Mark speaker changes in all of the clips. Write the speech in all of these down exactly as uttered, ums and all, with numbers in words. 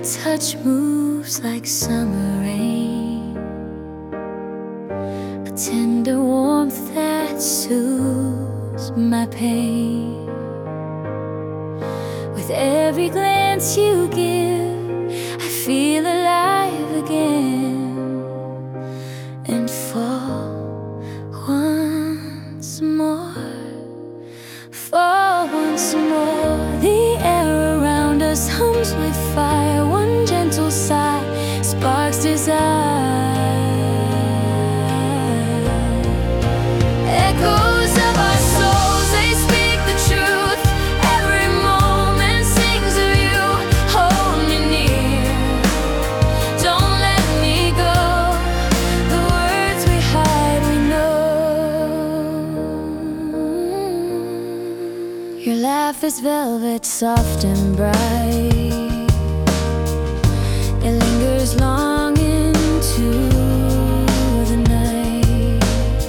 Speaker 1: touch moves like summer rain, a tender warmth that soothes my pain. With every glance you give, I feel alive again and fall once more, fall once more. The air around us hums with fire, one gentle sigh sparks desire. Echoes of our souls, they speak the truth. Every moment sings of you. Hold me near, don't let me go. The words we hide, we know. Your laugh is velvet, soft and bright. It lingers long into the night.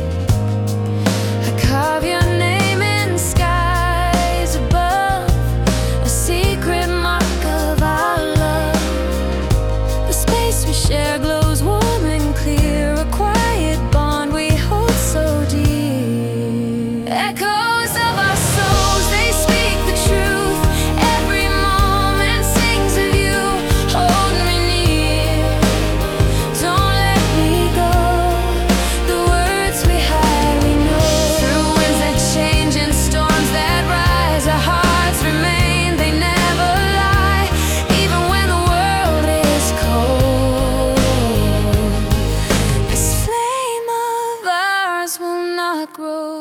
Speaker 1: I carve your name in skies above, a secret mark of our love. The space we share glows warm and clear, a quiet bond we hold so dear. Echoes of our souls, they speak the truth. Every moment sings of you. Hold me near, don't let me go. The words we hide, we know. Through winds that change and storms that rise, our hearts remain, they never lie. Even when the world is cold, this flame of ours will not grow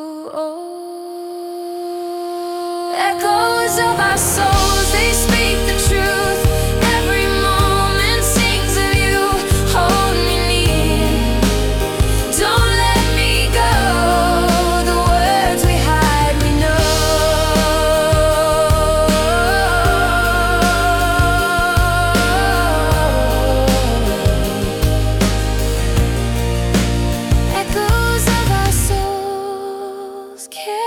Speaker 1: old. Echoes of our souls, they speak the truth. Every moment sings of you. Hold me near, don't let me go. The words we hide, we know. Echoes of our souls carry